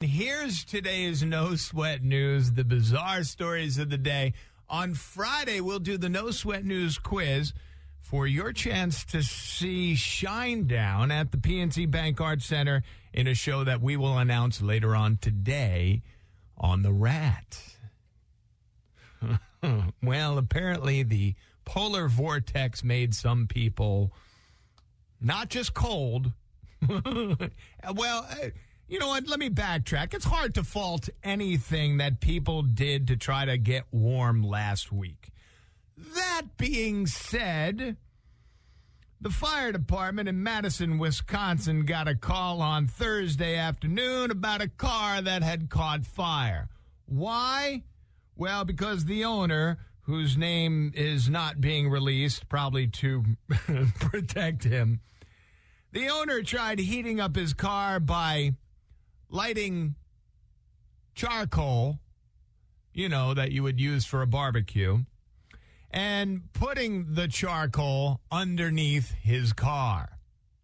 Here's today's No Sweat News, the bizarre stories of the day. On Friday, we'll do the No Sweat News quiz for your chance to see Shinedown at the PNC Bank Arts Center in a show that we will announce later on today on The Rat. Well, apparently the polar vortex made some people not just cold. Well, you know what? Let me backtrack. It's hard to fault anything that people did to try to get warm last week. That being said, the fire department in Madison, Wisconsin got a call on Thursday afternoon about a car that had caught fire. Why? Well, because the owner, whose name is not being released, probably to protect him, the owner tried heating up his car by lighting charcoal, you know, that you would use for a barbecue, and putting the charcoal underneath his car.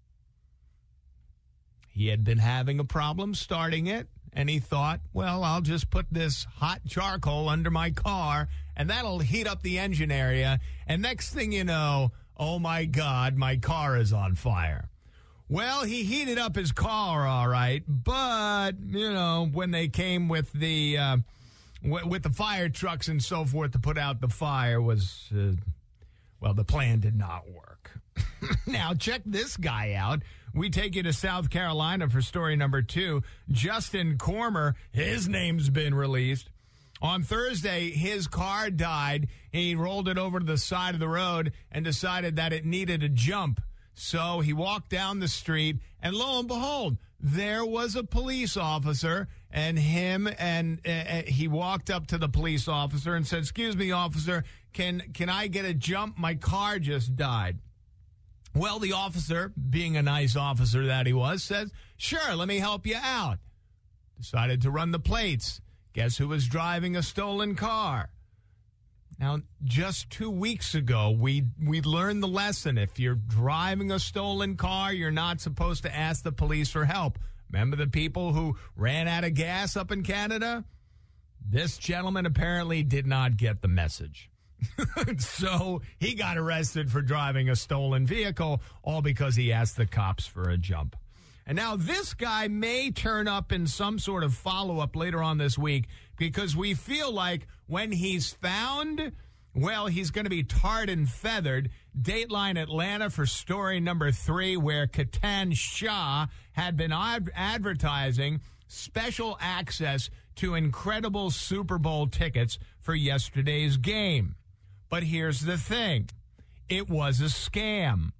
He had been having a problem starting it, and he thought, well, I'll just put this hot charcoal under my car, and that'll heat up the engine area, and next thing you know, oh my God, my car is on fire. Well, he heated up his car, all right, but, you know, when they came with the fire trucks and so forth to put out the fire was, well, the plan did not work. Now, check this guy out. We take you to South Carolina for story number 2. Justin Cormer, his name's been released. On Thursday, his car died. He rolled it over to the side of the road and decided that it needed a jump. So he walked down the street, and lo and behold, there was a police officer, and he walked up to the police officer and said, "Excuse me, officer, can I get a jump? My car just died." Well, the officer, being a nice officer that he was, says, "Sure, let me help you out." Decided to run the plates. Guess who was driving a stolen car? Now, just 2 weeks ago, we learned the lesson. If you're driving a stolen car, you're not supposed to ask the police for help. Remember the people who ran out of gas up in Canada? This gentleman apparently did not get the message. So he got arrested for driving a stolen vehicle, all because he asked the cops for a jump. And now this guy may turn up in some sort of follow-up later on this week, because we feel like when he's found, well, he's going to be tarred and feathered. Dateline Atlanta for story number 3, where Ketan Shah had been advertising special access to incredible Super Bowl tickets for yesterday's game. But here's the thing. It was a scam.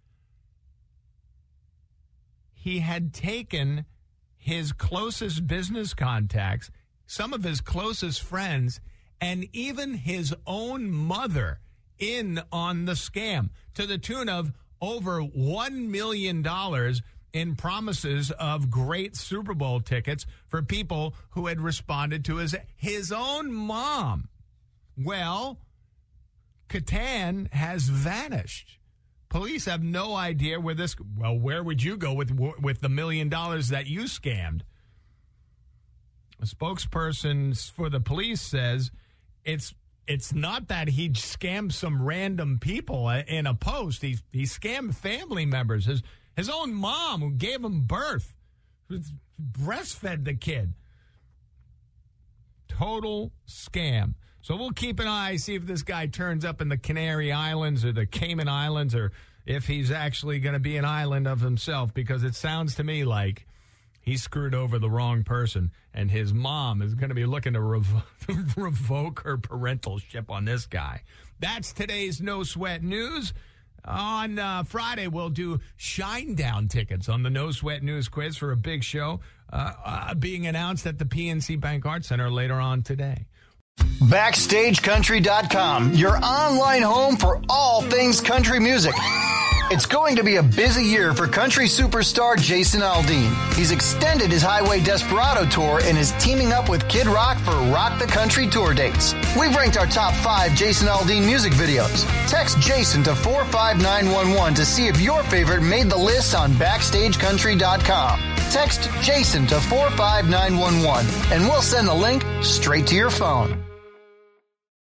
He had taken his closest business contacts, some of his closest friends, and even his own mother in on the scam, to the tune of over $1 million in promises of great Super Bowl tickets for people who had responded to his own mom. Well, Ketan has vanished. Police have no idea where this. Well, where would you go with the $1 million that you scammed? A spokesperson for the police says it's not that he scammed some random people in a post. He scammed family members. His own mom, who gave him birth, who breastfed the kid. Total scam. So we'll keep an eye, see if this guy turns up in the Canary Islands or the Cayman Islands, or if he's actually going to be an island of himself, because it sounds to me like he screwed over the wrong person, and his mom is going to be looking to revoke her parentalship on this guy. That's today's No Sweat News. On Friday, we'll do Shinedown tickets on the No Sweat News quiz for a big show being announced at the PNC Bank Arts Center later on today. BackstageCountry.com, your online home for all things country music. It's going to be a busy year for country superstar Jason Aldean. He's extended his Highway Desperado tour and is teaming up with Kid Rock for Rock the Country tour dates. We've ranked our top 5 Jason Aldean music videos. Text Jason to 45911 to see if your favorite made the list on BackstageCountry.com. Text Jason to 45911 and we'll send the link straight to your phone.